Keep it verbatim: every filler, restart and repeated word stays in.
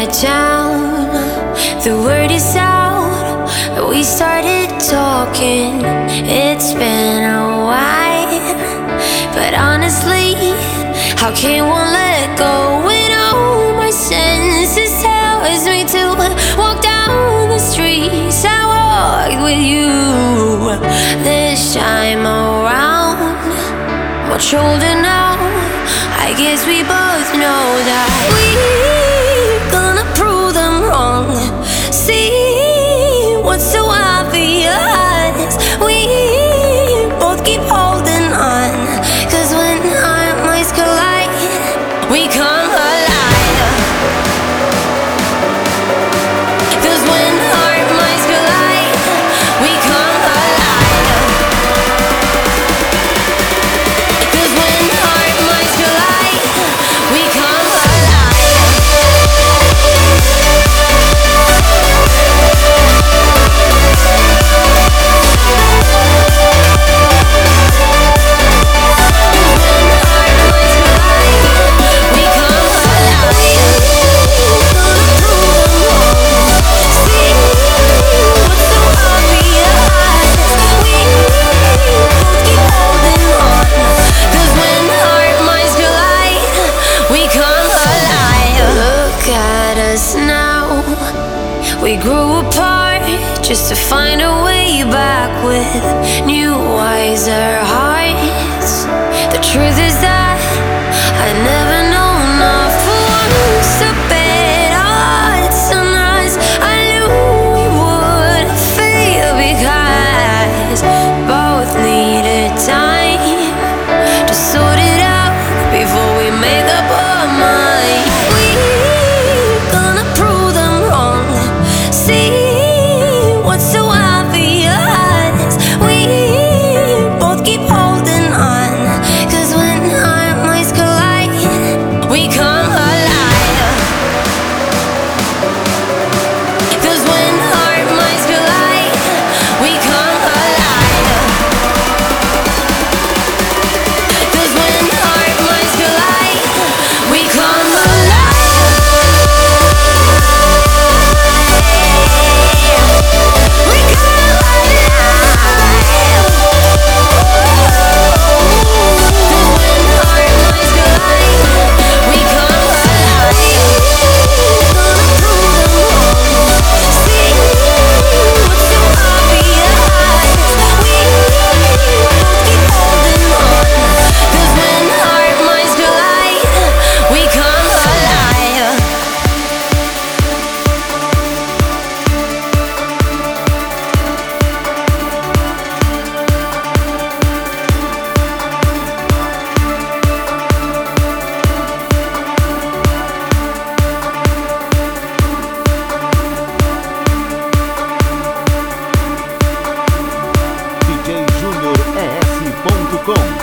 town, the word is out. We started talking, it's been a while. But honestly, how can one let go when all my senses tells me to walk down the streets I walked with you? This time around, much older now, I guess we both know that we're gonna prove them wrong. See what's so obvious, we both keep holding on, 'cause when our minds collide, we come alive. 'Cause when our minds collide, we come alive. 'Cause when our minds collide, we come alive. We grew apart just to find a way back with new, wiser hearts. The truth is that I never know enough for once to bet odds on us. I knew we would fail because both needed time to sort it out before we make up our mind. We're gonna prove them wrong. See what's so obvious, we both keep holding on, 'cause when our minds collide, we come alive. 'Cause when our minds collide, we come alive. 'Cause when our minds collide, we come alive. D J Junior E S ponto com